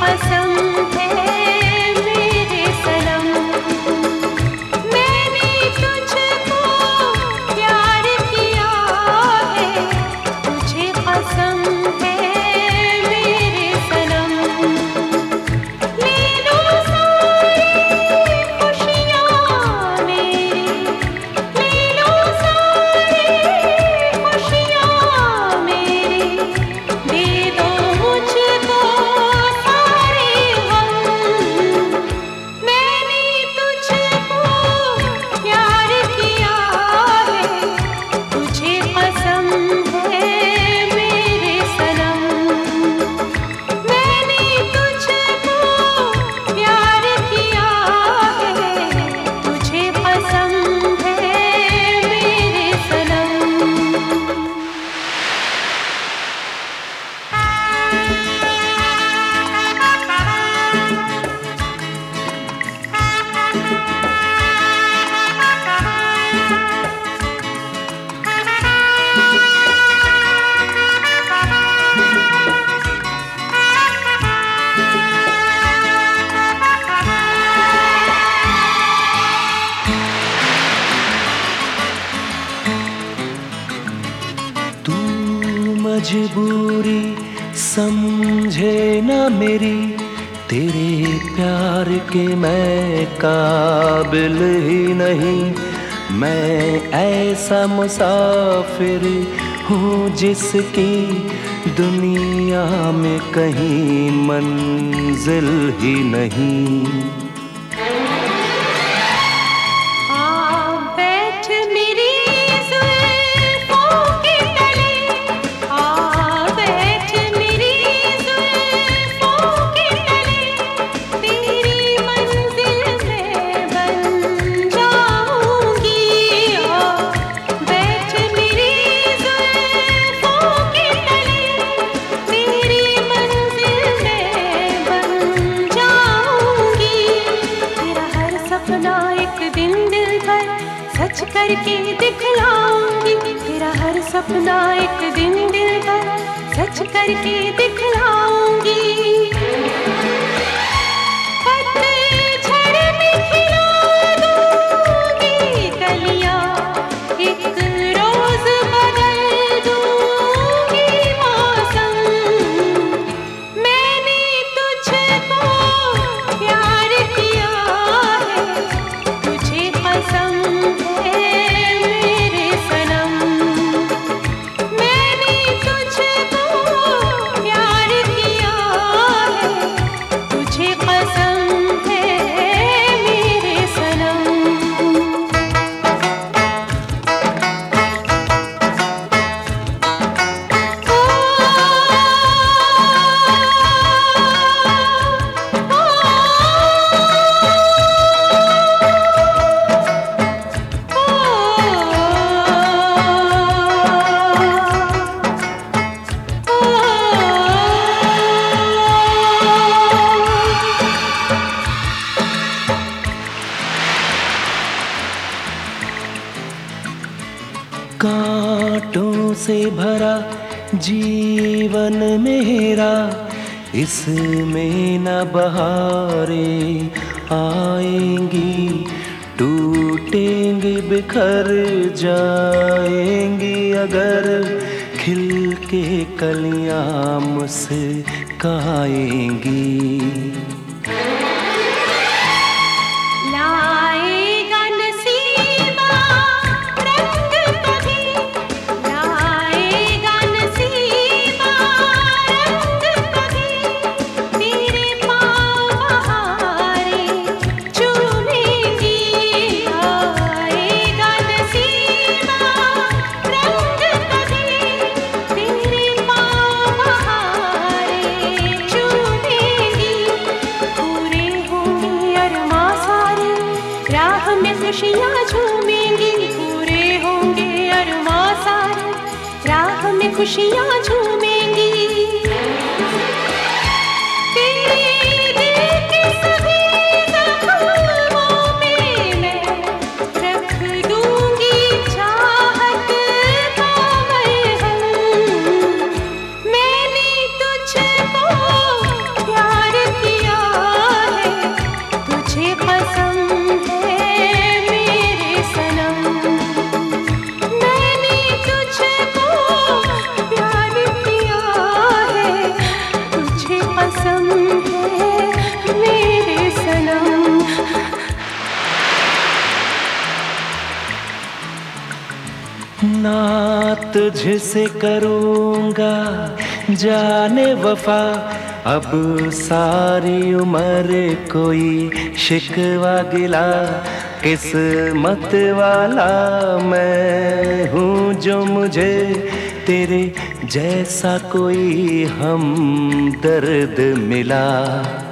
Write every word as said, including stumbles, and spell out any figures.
कसम है मेरे सनम, मैंने तुझको प्यार किया है, तुझे कसम है मेरे सनम। ले लो सारी खुशियाँ मेरी, ले लो सारी खुशियाँ मेरी, दे दो मुझको सारे गम, मैंने तुझको प्यार किया है, तुझे कसम है मेरे सनम, मैंने तुझको प्यार किया है, तुझे कसम है मेरे सनम। तू मजबूरी समझे ना मेरी, तेरे प्यार के मैं काबिल ही नहीं। मैं ऐसा मुसाफिर हूँ जिसकी दुनिया में कहीं मंजिल ही नहीं। आ बैठ मेरी जुल्फों के तले, आ बैठ मेरी जुल्फों के तले, तेरी मंजिल में बन जाऊंगी। आ बैठ मेरी जुल्फों के तले, तेरी मंजिल में बन जाऊंगी। तेरा हर सपना एक दिन दिल भर सच करके दिखलाऊंगी, तेरा हर सपना एक दिन दिल भर सच करके दिखलाऊंगी। पतझड़ में खिला दूंगी कलियां, एक रोज बदल दूंगी मौसम, मैंने तुझको प्यार किया है, तुझे कसम है मेरे सनम, मैंने तुझको प्यार किया है, तुझे कसम है मेरे सनम। कांटों से भरा जीवन मेरा, इसमें न बहारें आएंगी, टूटेंगे बिखर जाएंगी अगर खिल के कलियां मुस्काएंगी। लाएगा नसीबा रंग कभी, लाएगा नसीबा रंग कभी, तेरे पाँव बहारें चूमेंगी। आएगा नसीबा रंग कभी, तेरे पाँव बहारें चूमेंगी। पूरे होंगे अरमां सारे, राह में खुशियाँ झूमेंगी। पूरे होंगे अरमां सारे, राह में खुशियाँ झूमेंगी। तेरे दिल के सभी ज़ख्मों पे मैं रख दूंगी चाहत का मरहम, मैंने तुझको प्यार किया कसम है मेरे सनम। ना तुझसे करूँगा जाने वफा, अब सारी उम्र कोई शिकवा गिला। किस्मत वाला मैं हूँ जो मुझे तेरे जैसा कोई हम दर्द मिला।